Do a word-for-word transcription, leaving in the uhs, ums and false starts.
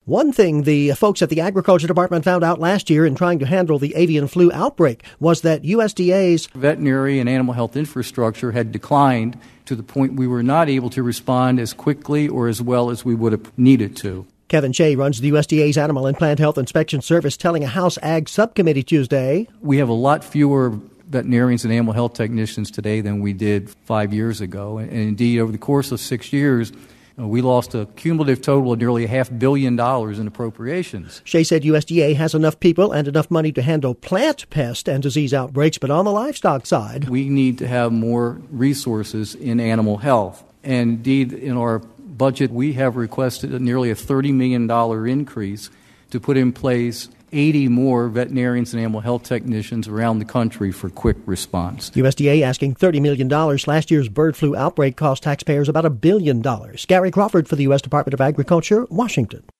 One thing the folks at the Agriculture Department found out last year in trying to handle the avian flu outbreak was that U S D A's veterinary and animal health infrastructure had declined to the point we were not able to respond as quickly or as well as we would have needed to. Kevin Shea runs the U S D A's Animal and Plant Health Inspection Service, telling a House Ag Subcommittee Tuesday, "We have a lot fewer veterinarians and animal health technicians today than we did five years ago. And indeed, over the course of six years, uh, we lost a cumulative total of nearly a half billion dollars in appropriations." Shea said U S D A has enough people and enough money to handle plant pest and disease outbreaks, but on the livestock side, we need to have more resources in animal health. And indeed, in our budget, we have requested a nearly a thirty million dollars increase to put in place eighty more veterinarians and animal health technicians around the country for quick response. U S D A asking thirty million dollars. Last year's bird flu outbreak cost taxpayers about a billion dollars. Gary Crawford for the U S Department of Agriculture, Washington.